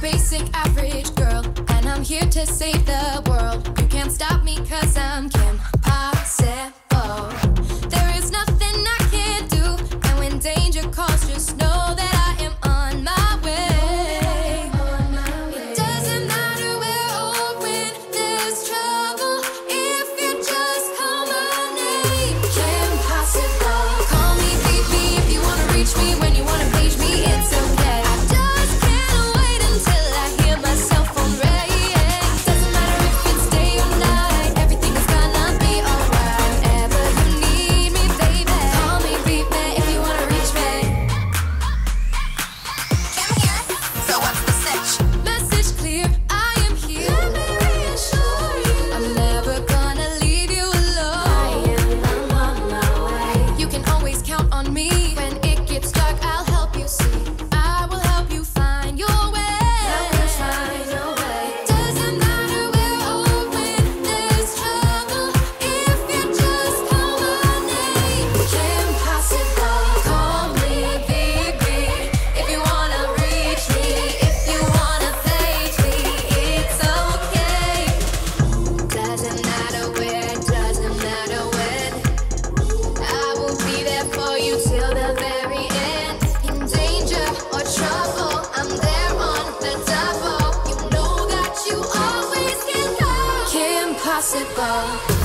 basic average girl, and I'm here to save the world. You can't stop me 'cause I'm Kim Possible. There is nothing I can't do, and when danger calls, just know that I am on my way. It doesn't matter where or when there's trouble, if you just call my name. Kim Possible. Call me, beat me if you wanna reach me, when you wanna page me, it's okay. I just can't wait until I hear my cell phone ring. Doesn't matter if it's day or night, everything is gonna be alright. Whenever you need me, baby, call me, beat me if you wanna reach me. Kim here, so what's the sitch? Message clear, I am here. Let me reassure you, I'm never gonna leave you alone. I'm on my way. You can always count on me. When it gets dark, I'll help you see. I will help you find your way. Help you find your way. Doesn't matter where or when there's trouble, if you just call my name. Kim Possible. Call me, baby, if you wanna reach me, if you wanna page me, it's okay. Doesn't matter where, doesn't matter when, I will be there for you till the very end. In danger or trouble, I'm there on the double. You know that you always can call Kim Possible.